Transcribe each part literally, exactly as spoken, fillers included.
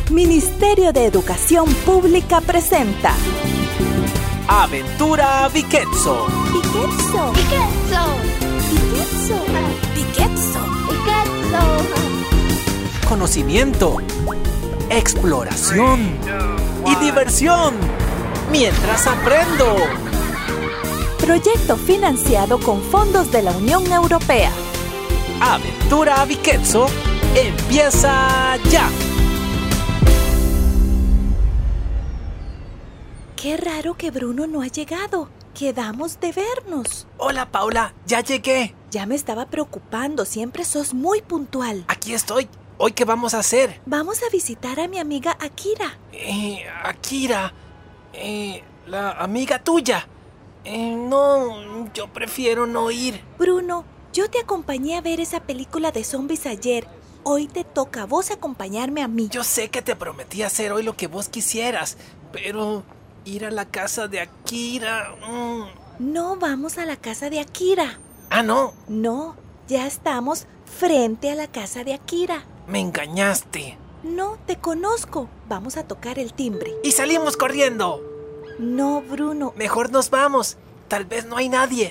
Ministerio de Educación Pública presenta Aventura Viquetso. Viquetso. Viquetso. Viquetso. Viquetso. Viquetso. Conocimiento, exploración y diversión mientras aprendo. Proyecto financiado con fondos de la Unión Europea. Aventura Viquetso empieza ya. Qué raro que Bruno no ha llegado. Quedamos de vernos. Hola, Paula, ya llegué. Ya me estaba preocupando, siempre sos muy puntual. Aquí estoy. ¿Hoy qué vamos a hacer? Vamos a visitar a mi amiga Akira. Eh, Akira, eh, la amiga tuya. Eh, no, yo prefiero no ir. Bruno, yo te acompañé a ver esa película de zombies ayer. Hoy te toca a vos acompañarme a mí. Yo sé que te prometí hacer hoy lo que vos quisieras, pero ir a la casa de Akira... Mm. No vamos a la casa de Akira. Ah, ¿no? No, ya estamos frente a la casa de Akira. Me engañaste. No, te conozco. Vamos a tocar el timbre. ¡Y salimos corriendo! No, Bruno. Mejor nos vamos. Tal vez no hay nadie.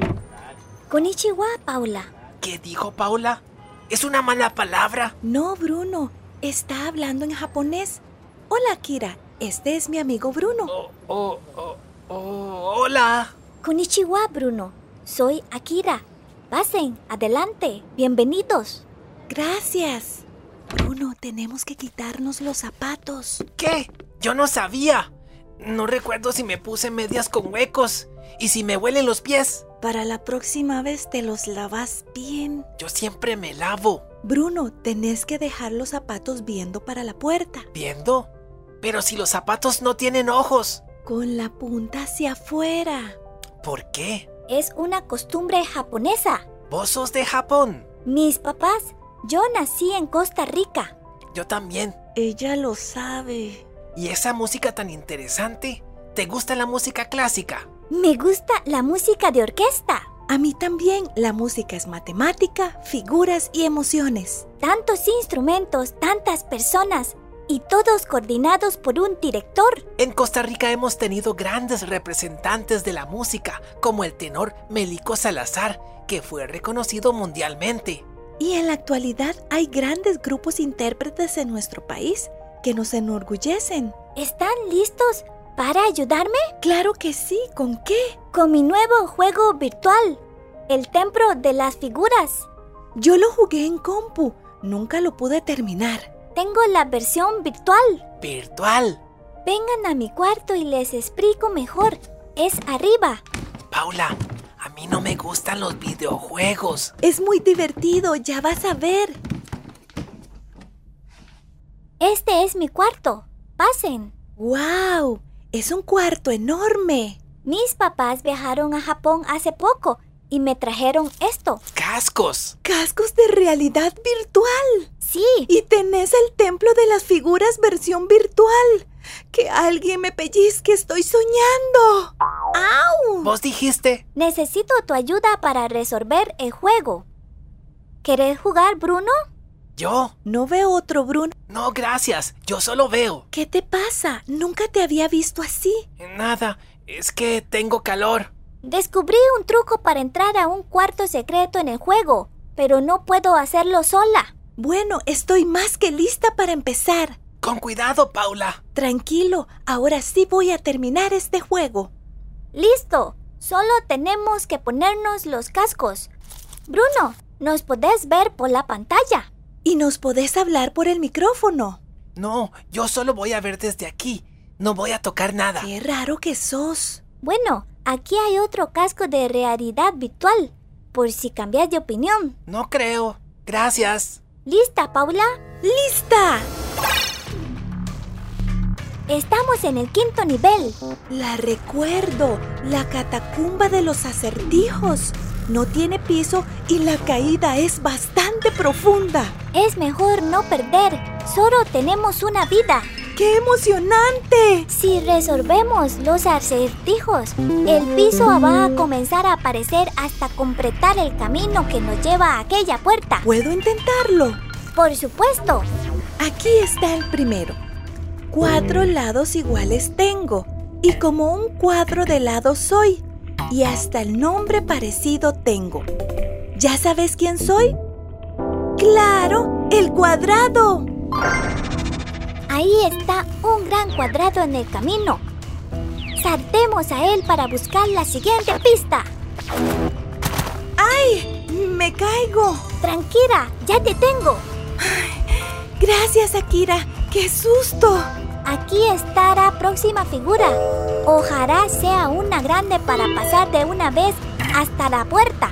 Konnichiwa, Paula. ¿Qué dijo Paula? ¿Es una mala palabra? No, Bruno. Está hablando en japonés. Hola, Akira. Este es mi amigo Bruno. Oh, oh, oh, oh, hola. Konnichiwa, Bruno. Soy Akira. Pasen, adelante. Bienvenidos. Gracias. Bruno, tenemos que quitarnos los zapatos. ¿Qué? Yo no sabía. No recuerdo si me puse medias con huecos y si me huelen los pies. Para la próxima vez te los lavas bien. Yo siempre me lavo. Bruno, tenés que dejar los zapatos viendo para la puerta. ¿Viendo? Pero si los zapatos no tienen ojos. Con la punta hacia afuera. ¿Por qué? Es una costumbre japonesa. ¿Vos sos de Japón? Mis papás, yo nací en Costa Rica. Yo también. Ella lo sabe. ¿Y esa música tan interesante? ¿Te gusta la música clásica? Me gusta la música de orquesta. A mí también. La música es matemática, figuras y emociones. Tantos instrumentos, tantas personas y todos coordinados por un director. En Costa Rica hemos tenido grandes representantes de la música, como el tenor Melico Salazar, que fue reconocido mundialmente. Y en la actualidad hay grandes grupos intérpretes en nuestro país que nos enorgullecen. ¿Están listos para ayudarme? Claro que sí. ¿Con qué? Con mi nuevo juego virtual, el Templo de las Figuras. Yo lo jugué en compu. Nunca lo pude terminar. Tengo la versión virtual. ¿Virtual? Vengan a mi cuarto y les explico mejor. Es arriba. Paula, a mí no me gustan los videojuegos. Es muy divertido, ya vas a ver. Este es mi cuarto. Pasen. ¡Wow! Es un cuarto enorme. Mis papás viajaron a Japón hace poco y me trajeron esto. ¡Cascos! ¡Cascos de realidad virtual! Sí. Y tenés el Templo de las Figuras versión virtual. ¡Que alguien me pellizque! ¡Estoy soñando! ¡Au! ¿Vos dijiste? Necesito tu ayuda para resolver el juego. ¿Querés jugar, Bruno? ¿Yo? No veo otro Bruno. No, gracias. Yo solo veo. ¿Qué te pasa? Nunca te había visto así. Nada. Es que tengo calor. Descubrí un truco para entrar a un cuarto secreto en el juego, pero no puedo hacerlo sola. Bueno, estoy más que lista para empezar. Con cuidado, Paula. Tranquilo, ahora sí voy a terminar este juego. ¡Listo! Solo tenemos que ponernos los cascos. Bruno, ¿nos podés ver por la pantalla? Y nos podés hablar por el micrófono. No, yo solo voy a ver desde aquí. No voy a tocar nada. ¡Qué raro que sos! Bueno, aquí hay otro casco de realidad virtual, por si cambias de opinión. No creo. Gracias. ¿Lista, Paula? ¡Lista! Estamos en el quinto nivel. La recuerdo, la catacumba de los acertijos. No tiene piso y la caída es bastante profunda. Es mejor no perder. Solo tenemos una vida. ¡Qué emocionante! Si resolvemos los acertijos, el piso va a comenzar a aparecer hasta completar el camino que nos lleva a aquella puerta. ¿Puedo intentarlo? Por supuesto. Aquí está el primero. Cuatro lados iguales tengo, y como un cuadro de lados soy, y hasta el nombre parecido tengo. ¿Ya sabes quién soy? ¡Claro! ¡El cuadrado! Ahí está un gran cuadrado en el camino. Saltemos a él para buscar la siguiente pista. ¡Ay! ¡Me caigo! Tranquila, ya te tengo. Ay, gracias, Akira. ¡Qué susto! Aquí está la próxima figura. Ojalá sea una grande para pasar de una vez hasta la puerta.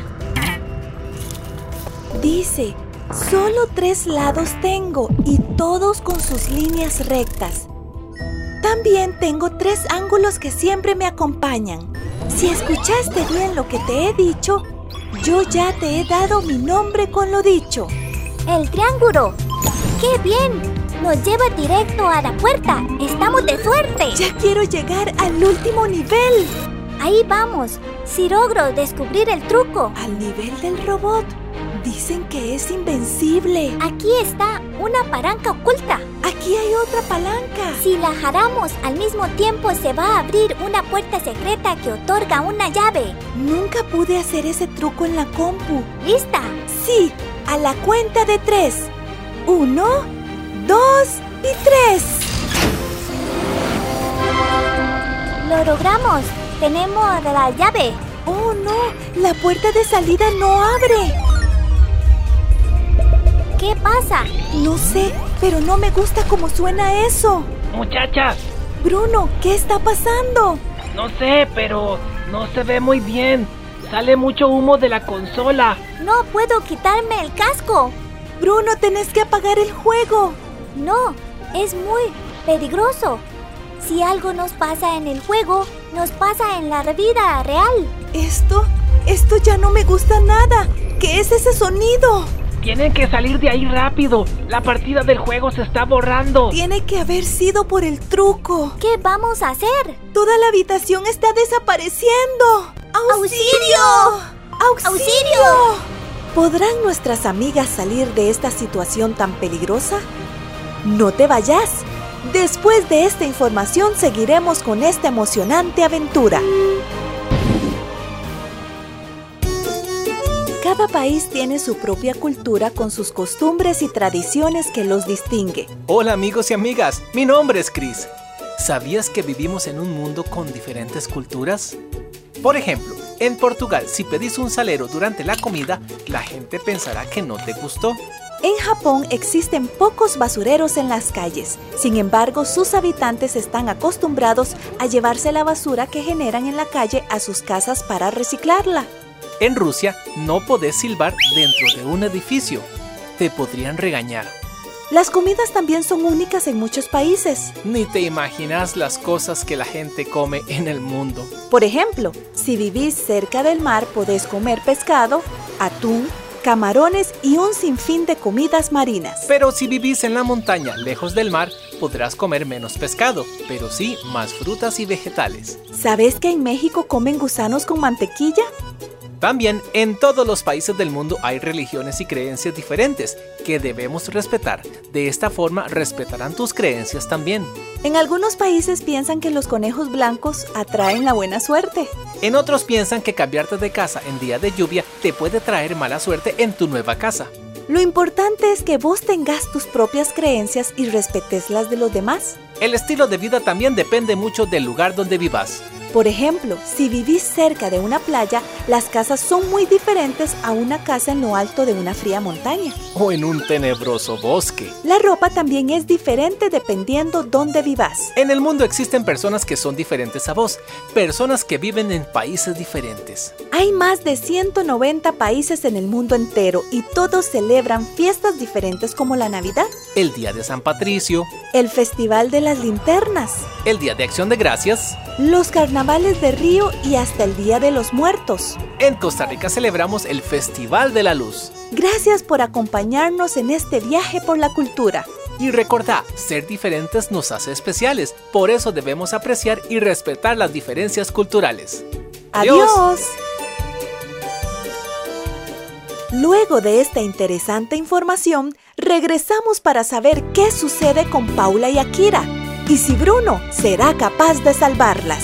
Dice, solo tres lados tengo y todos con sus líneas rectas. También tengo tres ángulos que siempre me acompañan. Si escuchaste bien lo que te he dicho, yo ya te he dado mi nombre con lo dicho. ¡El triángulo! ¡Qué bien! Nos lleva directo a la puerta. ¡Estamos de suerte! Ya quiero llegar al último nivel. Ahí vamos. Si logro descubrir el truco. Al nivel del robot. Dicen que es invencible. Aquí está una palanca oculta. Aquí hay otra palanca. Si la jalamos al mismo tiempo, se va a abrir una puerta secreta que otorga una llave. Nunca pude hacer ese truco en la compu. ¿Lista? Sí, a la cuenta de tres. Uno, dos y tres. ¡Lo logramos! ¡Tenemos la llave! ¡Oh, no! La puerta de salida no abre. ¿Qué pasa? No sé, pero no me gusta cómo suena eso. Muchachas, Bruno, ¿qué está pasando? no sé, pero no se ve muy bien. Sale mucho humo de la consola. No puedo quitarme el casco. Bruno, tenés que apagar el juego. No, es muy peligroso. Si algo nos pasa en el juego, nos pasa en la vida real. Esto, esto ya no me gusta nada. ¿Qué es ese sonido? Tienen que salir de ahí rápido. La partida del juego se está borrando. Tiene que haber sido por el truco. ¿Qué vamos a hacer? Toda la habitación está desapareciendo. ¡Auxilio! ¡Auxilio! ¡Auxilio! ¿Podrán nuestras amigas salir de esta situación tan peligrosa? No te vayas. Después de esta información seguiremos con esta emocionante aventura. Cada país tiene su propia cultura con sus costumbres y tradiciones que los distingue. Hola amigos y amigas, mi nombre es Chris. ¿Sabías que vivimos en un mundo con diferentes culturas? Por ejemplo, en Portugal, si pedís un salero durante la comida, la gente pensará que no te gustó. En Japón existen pocos basureros en las calles. Sin embargo, sus habitantes están acostumbrados a llevarse la basura que generan en la calle a sus casas para reciclarla. En Rusia, no podés silbar dentro de un edificio. Te podrían regañar. Las comidas también son únicas en muchos países. Ni te imaginas las cosas que la gente come en el mundo. Por ejemplo, si vivís cerca del mar, podés comer pescado, atún, camarones y un sinfín de comidas marinas. Pero si vivís en la montaña, lejos del mar, podrás comer menos pescado, pero sí más frutas y vegetales. ¿Sabés que en México comen gusanos con mantequilla? También en todos los países del mundo hay religiones y creencias diferentes que debemos respetar. De esta forma respetarán tus creencias también. En algunos países piensan que los conejos blancos atraen la buena suerte. En otros piensan que cambiarte de casa en día de lluvia te puede traer mala suerte en tu nueva casa. Lo importante es que vos tengas tus propias creencias y respetes las de los demás. El estilo de vida también depende mucho del lugar donde vivas. Por ejemplo, si vivís cerca de una playa, las casas son muy diferentes a una casa en lo alto de una fría montaña. O en un tenebroso bosque. La ropa también es diferente dependiendo dónde vivas. En el mundo existen personas que son diferentes a vos, personas que viven en países diferentes. Hay más de ciento noventa países en el mundo entero y todos celebran fiestas diferentes como la Navidad, El Día de San Patricio, el Festival de las Linternas, el Día de Acción de Gracias. los carnavales de Río y hasta el Día de los Muertos. En Costa Rica celebramos el Festival de la Luz. Gracias por acompañarnos en este viaje por la cultura. Y recordá, ser diferentes nos hace especiales, por eso debemos apreciar y respetar las diferencias culturales. ¡Adiós! ¡Adiós! Luego de esta interesante información, regresamos para saber qué sucede con Paula y Akira y si Bruno será capaz de salvarlas.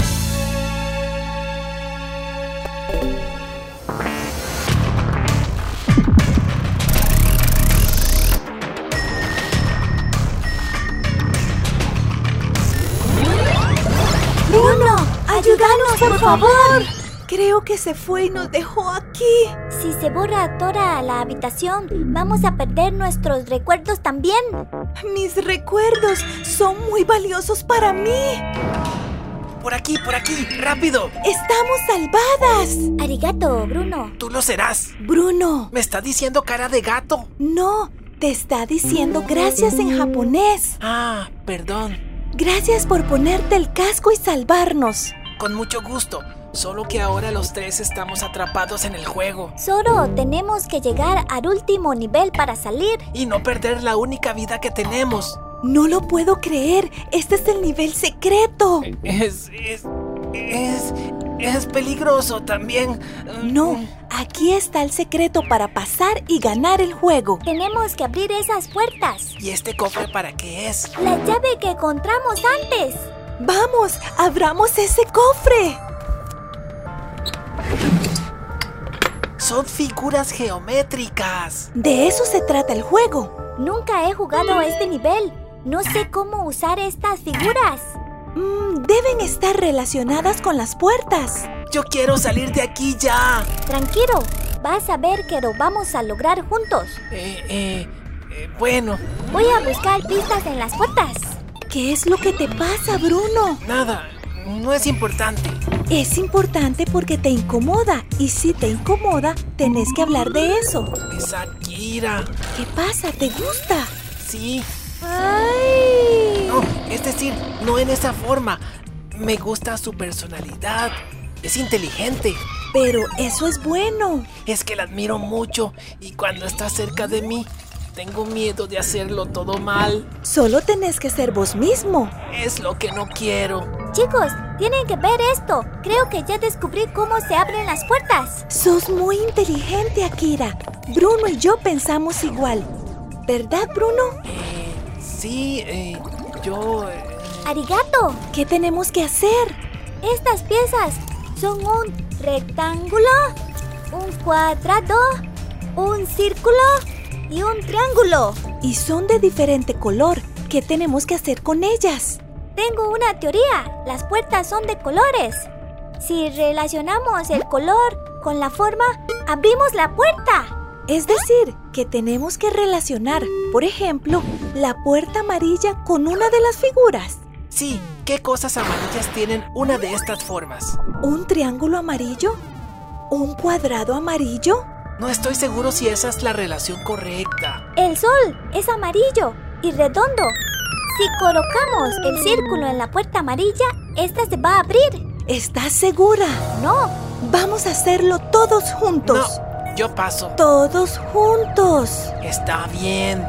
¡Bruno! ¡Ayúdanos, por favor! Creo que se fue y nos dejó aquí. Si se borra toda la habitación, vamos a perder nuestros recuerdos también. Mis recuerdos son muy valiosos para mí. Por aquí, por aquí, rápido. ¡Estamos salvadas! Arigato, Bruno. Tú lo serás. Bruno. ¿Me está diciendo cara de gato? No, te está diciendo gracias en japonés. Ah, perdón. Gracias por ponerte el casco y salvarnos. Con mucho gusto. Solo que ahora los tres estamos atrapados en el juego. Solo tenemos que llegar al último nivel para salir. Y no perder la única vida que tenemos. No lo puedo creer. Este es el nivel secreto. Es... es... es... es peligroso también. No, aquí está el secreto para pasar y ganar el juego. Tenemos que abrir esas puertas. ¿Y este cofre para qué es? La llave que encontramos antes. ¡Vamos! ¡Abramos ese cofre! Son figuras geométricas. De eso se trata el juego. Nunca he jugado a este nivel. No sé cómo usar estas figuras. Mm, deben estar relacionadas con las puertas. Yo quiero salir de aquí ya. Tranquilo, vas a ver que lo vamos a lograr juntos. Eh, eh, eh, bueno. Voy a buscar pistas en las puertas. ¿Qué es lo que te pasa, Bruno? Nada, no es importante. Es importante porque te incomoda. Y si te incomoda, tenés que hablar de eso. Es Akira. ¿Qué pasa? ¿Te gusta? Sí. ¡Ay! No, es decir, no en esa forma. Me gusta su personalidad. Es inteligente. Pero eso es bueno. Es que la admiro mucho y cuando está cerca de mí, tengo miedo de hacerlo todo mal. Solo tenés que ser vos mismo. Es lo que no quiero. Chicos, tienen que ver esto. Creo que ya descubrí cómo se abren las puertas. Sos muy inteligente, Akira. Bruno y yo pensamos igual. ¿Verdad, Bruno? Eh, sí, eh, yo... Eh... Arigato. ¿Qué tenemos que hacer? Estas piezas son un rectángulo, un cuadrado, un círculo y un triángulo. Y son de diferente color. ¿Qué tenemos que hacer con ellas? Tengo una teoría. Las puertas son de colores. Si relacionamos el color con la forma, abrimos la puerta. Es decir, que tenemos que relacionar, por ejemplo, la puerta amarilla con una de las figuras. Sí, ¿qué cosas amarillas tienen una de estas formas? ¿Un triángulo amarillo? ¿Un cuadrado amarillo? No estoy seguro si esa es la relación correcta. El sol es amarillo y redondo. Si colocamos el círculo en la puerta amarilla, esta se va a abrir. ¿Estás segura? No. Vamos a hacerlo todos juntos. No, yo paso. Todos juntos. Está bien.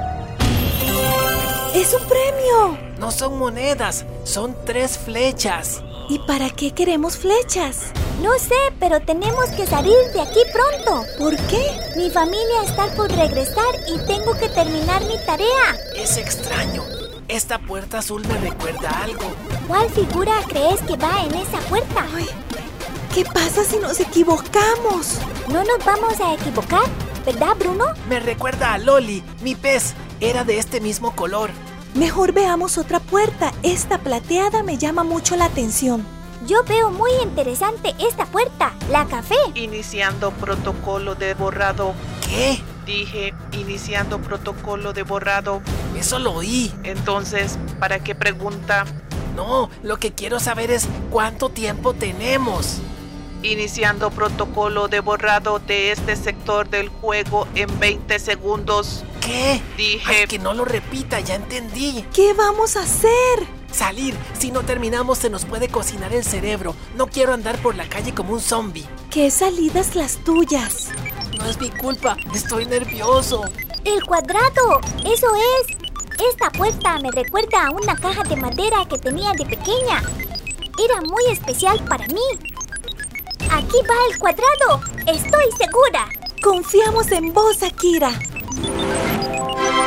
¡Es un premio! No son monedas, son tres flechas. ¿Y para qué queremos flechas? No sé, pero tenemos que salir de aquí pronto. ¿Por qué? Mi familia está por regresar y tengo que terminar mi tarea. Es extraño. Esta puerta azul me recuerda algo. ¿Cuál figura crees que va en esa puerta? Ay, ¿qué pasa si nos equivocamos? No nos vamos a equivocar, ¿verdad, Bruno? Me recuerda a Loli, mi pez. Era de este mismo color. Mejor veamos otra puerta. Esta plateada me llama mucho la atención. Yo veo muy interesante esta puerta, la café. Iniciando protocolo de borrado. ¿Qué? Dije, iniciando protocolo de borrado. Eso lo oí. Entonces, ¿para qué pregunta? No, lo que quiero saber es cuánto tiempo tenemos. Iniciando protocolo de borrado de este sector del juego en veinte segundos. ¿Qué? Dije... Ay, que no lo repita, ya entendí. ¿Qué vamos a hacer? Salir. Si no terminamos se nos puede cocinar el cerebro. No quiero andar por la calle como un zombie. ¿Qué salidas las tuyas? No es mi culpa, estoy nervioso. ¡El cuadrado! ¡Eso es! Esta puerta me recuerda a una caja de madera que tenía de pequeña. Era muy especial para mí. ¡Aquí va el cuadrado! ¡Estoy segura! Confiamos en vos, Akira.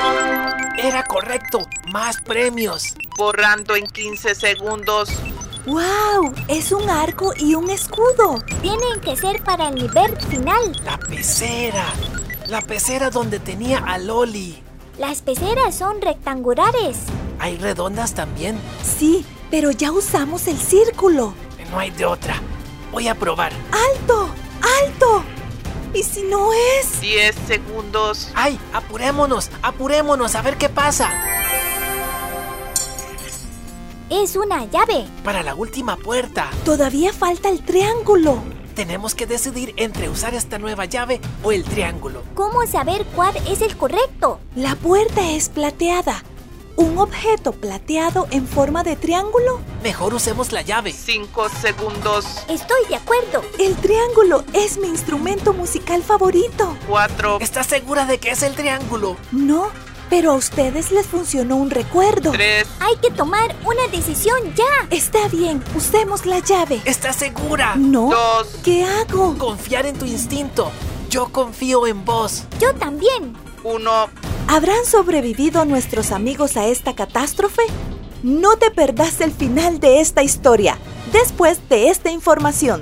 Era correcto. Más premios. Borrando en quince segundos. ¡Wow! Es un arco y un escudo. Tienen que ser para el nivel final. La pecera. La pecera donde tenía a Loli. Las peceras son rectangulares. ¿Hay redondas también? Sí, pero ya usamos el círculo. No hay de otra. Voy a probar. ¡Alto! ¡Alto! ¿Y si no es? diez segundos. ¡Ay! ¡Apurémonos! ¡Apurémonos! A ver qué pasa. Es una llave. Para la última puerta. Todavía falta el triángulo. Tenemos que decidir entre usar esta nueva llave o el triángulo. ¿Cómo saber cuál es el correcto? La puerta es plateada. ¿Un objeto plateado en forma de triángulo? Mejor usemos la llave. cinco segundos. Estoy de acuerdo. El triángulo es mi instrumento musical favorito. cuatro. ¿Estás segura de que es el triángulo? No, pero a ustedes les funcionó un recuerdo. tres. Hay que tomar una decisión ya. Está bien, usemos la llave. ¿Estás segura? No. dos. ¿Qué hago? Confiar en tu instinto. Yo confío en vos. Yo también. uno. ¿Habrán sobrevivido nuestros amigos a esta catástrofe? No te perdás el final de esta historia, después de esta información.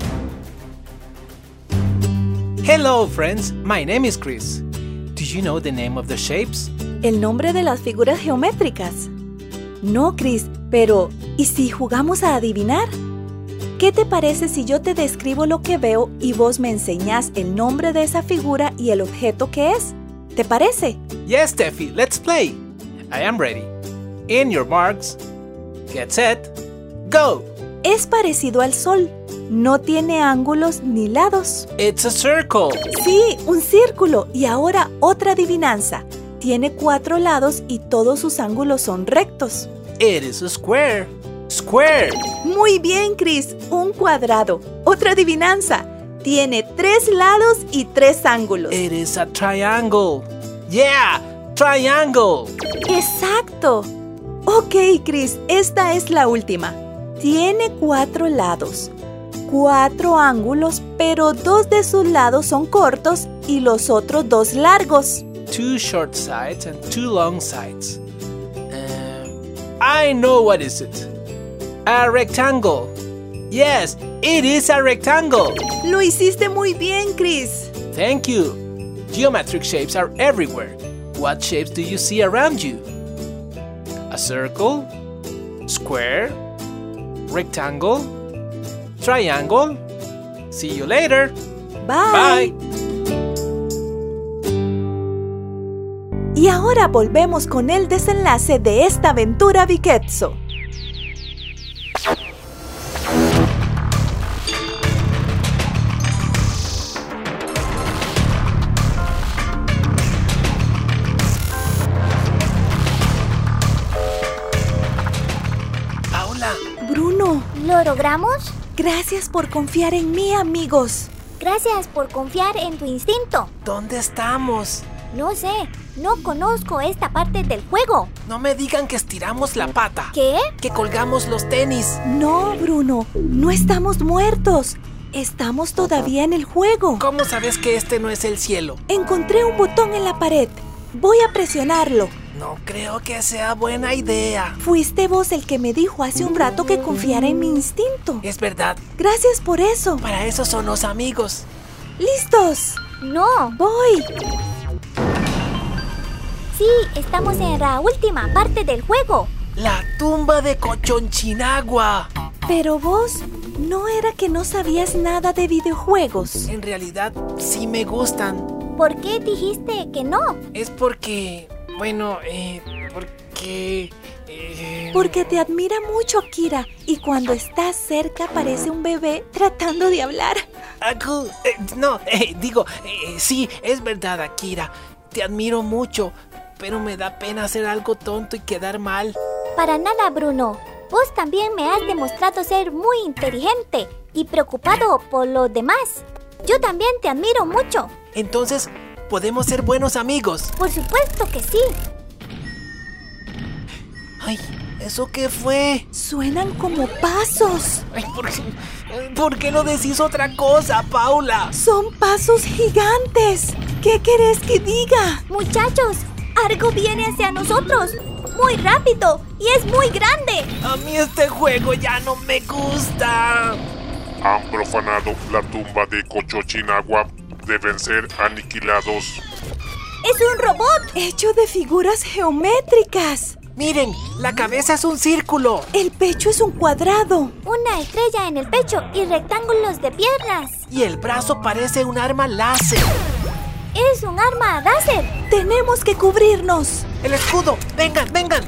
Hello, friends. My name is Chris. Do you know the name of the shapes? ¿El nombre de las figuras geométricas? No, Chris, pero ¿y si jugamos a adivinar? ¿Qué te parece si yo te describo lo que veo y vos me enseñás el nombre de esa figura y el objeto que es? ¿Te parece? Yes, Steffi, let's play. I am ready. In your marks. Get set. Go. Es parecido al sol. No tiene ángulos ni lados. It's a circle. Sí, un círculo. Y ahora otra adivinanza. Tiene cuatro lados y todos sus ángulos son rectos. It is a square. Square. Muy bien, Chris. Un cuadrado. Otra adivinanza. Tiene tres lados y tres ángulos. It is a triangle. Yeah, triangle. ¡Exacto! Ok, Chris, esta es la última. Tiene cuatro lados, cuatro ángulos, pero dos de sus lados son cortos y los otros dos largos. Two short sides and two long sides. Um, I know what is it. A rectangle. Yes, it is a rectangle. Lo hiciste muy bien, Chris. Thank you. Geometric shapes are everywhere. What shapes do you see around you? A circle, square, rectangle, triangle. See you later. Bye. Bye. Y ahora volvemos con el desenlace de esta aventura Viketso. Bruno, ¿Lo logramos? gracias por confiar en mí, amigos. Gracias por confiar en tu instinto. ¿Dónde estamos? No sé, no conozco esta parte del juego. No me digan que estiramos la pata. ¿Qué? Que colgamos los tenis. No, Bruno, no estamos muertos. Estamos todavía en el juego. ¿Cómo sabes que este no es el cielo? Encontré un botón en la pared. Voy a presionarlo. No creo que sea buena idea. Fuiste vos el que me dijo hace un rato que confiara en mi instinto. Es verdad. Gracias por eso. Para eso son los amigos. ¿Listos? No. Voy. Sí, estamos en la última parte del juego. La tumba de Cochonchinagua. Pero vos, ¿no era que no sabías nada de videojuegos? En realidad, sí me gustan. ¿Por qué dijiste que no? Es porque... Bueno, eh... Porque... Eh... Porque te admira mucho, Kira. Y cuando estás cerca parece un bebé tratando de hablar. Aku, eh, no, eh, digo, eh, sí, es verdad, Akira. Te admiro mucho, pero me da pena hacer algo tonto y quedar mal. Para nada, Bruno. Vos también me has demostrado ser muy inteligente y preocupado por los demás. Yo también te admiro mucho. Entonces, ¿podemos ser buenos amigos? Por supuesto que sí. Ay, ¿eso qué fue? Suenan como pasos. Ay, ¿por, ¿por qué no decís otra cosa, Paula? Son pasos gigantes. ¿Qué querés que diga? Muchachos, Algo viene hacia nosotros. Muy rápido y es muy grande. A mí este juego ya no me gusta. Han profanado la tumba de Cocochinagua. Deben ser aniquilados. ¡Es un robot! Hecho de figuras geométricas. Miren, la cabeza es un círculo. El pecho es un cuadrado. Una estrella en el pecho y rectángulos de piernas. Y el brazo parece un arma láser. Es un arma láser. Tenemos que cubrirnos. El escudo. Vengan, vengan.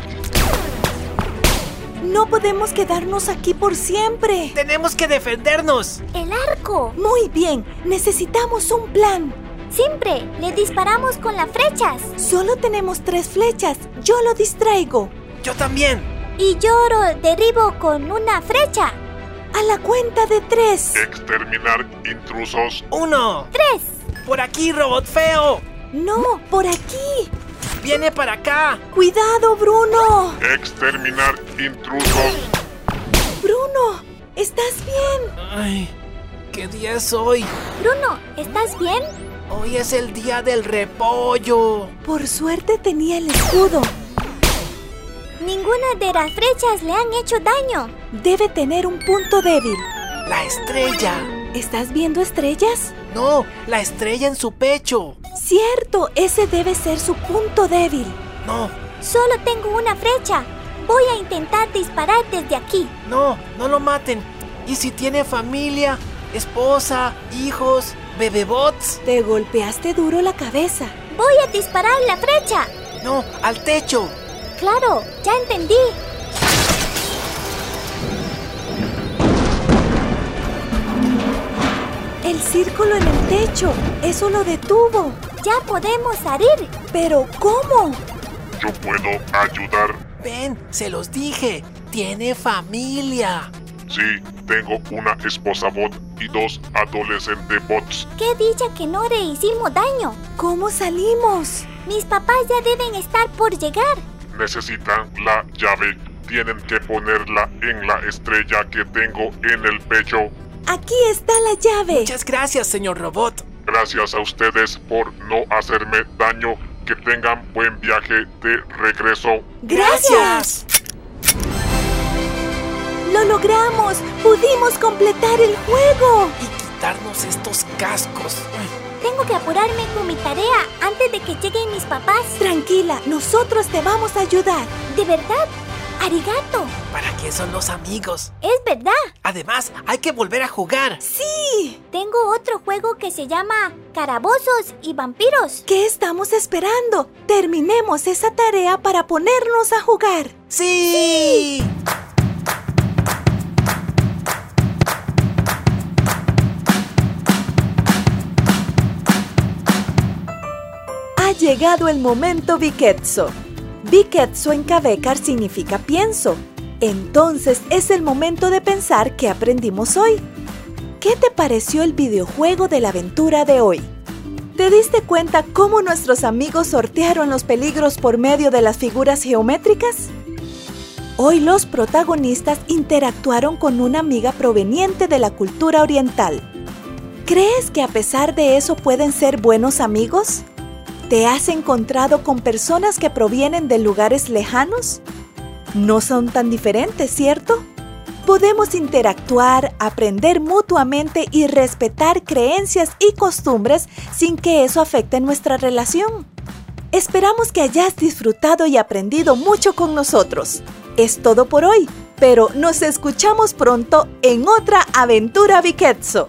No podemos quedarnos aquí por siempre. Tenemos que defendernos. El arco. Muy bien, necesitamos un plan. Siempre le disparamos con las flechas. Solo tenemos tres flechas. Yo lo distraigo. Yo también. Y yo lo derribo con una flecha. A la cuenta de tres. Exterminar intrusos. Uno. Tres. Por aquí, robot feo. No, por aquí. Viene para acá. Cuidado, Bruno. Exterminar intrusos. Bruno, ¿estás bien? Ay, ¿qué día es hoy? Bruno, ¿estás bien? Hoy es el día del repollo. Por suerte tenía el escudo. Ninguna de las flechas le han hecho daño. Debe tener un punto débil. La estrella. ¿Estás viendo estrellas? No, la estrella en su pecho. Cierto, ese debe ser su punto débil. No, Solo tengo una flecha. Voy a intentar disparar desde aquí. no, no lo maten. ¿Y si tiene familia, esposa, hijos, bebebots? Te golpeaste duro la cabeza. Voy a disparar la flecha. No, al techo. Claro, ya entendí. El círculo en el techo, eso lo detuvo. Ya podemos salir. ¿Pero cómo? Yo puedo ayudar. Ven, se los dije. Tiene familia. Sí, tengo una esposa bot y dos adolescentes bots. Qué dicha que no le hicimos daño. ¿Cómo salimos? Mis papás ya deben estar por llegar. Necesitan la llave. Tienen que ponerla en la estrella que tengo en el pecho. Aquí está la llave. Muchas gracias, señor robot. Gracias a ustedes por no hacerme daño. Que tengan buen viaje de regreso. ¡Gracias! ¡Lo logramos! ¡Pudimos completar el juego! Y quitarnos estos cascos. Tengo que apurarme con mi tarea antes de que lleguen mis papás. Tranquila, nosotros te vamos a ayudar. ¿De verdad? ¡Arigato! ¿Para qué son los amigos? Es verdad. Además, hay que volver a jugar. ¡Sí! Tengo otro juego que se llama Calabozos y Vampiros. ¿Qué estamos esperando? Terminemos esa tarea para ponernos a jugar. ¡Sí! Ha llegado el momento Biketso. Biketso en Kabekar significa pienso. Entonces es el momento de pensar qué aprendimos hoy. ¿Qué te pareció el videojuego de la aventura de hoy? ¿Te diste cuenta cómo nuestros amigos sortearon los peligros por medio de las figuras geométricas? Hoy los protagonistas interactuaron con una amiga proveniente de la cultura oriental. ¿Crees que a pesar de eso pueden ser buenos amigos? ¿Te has encontrado con personas que provienen de lugares lejanos? No son tan diferentes, ¿cierto? Podemos interactuar, aprender mutuamente y respetar creencias y costumbres sin que eso afecte nuestra relación. Esperamos que hayas disfrutado y aprendido mucho con nosotros. Es todo por hoy, pero nos escuchamos pronto en otra aventura Biketso.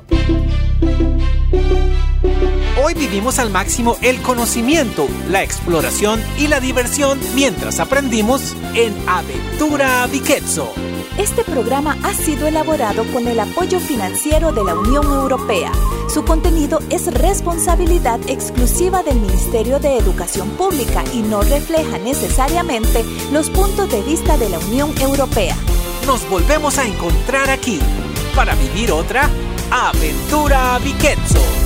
Hoy vivimos al máximo el conocimiento, la exploración y la diversión mientras aprendimos en Aventura Biketso. Este programa ha sido elaborado con el apoyo financiero de la Unión Europea. Su contenido es responsabilidad exclusiva del Ministerio de Educación Pública y no refleja necesariamente los puntos de vista de la Unión Europea. Nos volvemos a encontrar aquí para vivir otra Aventura Biketso.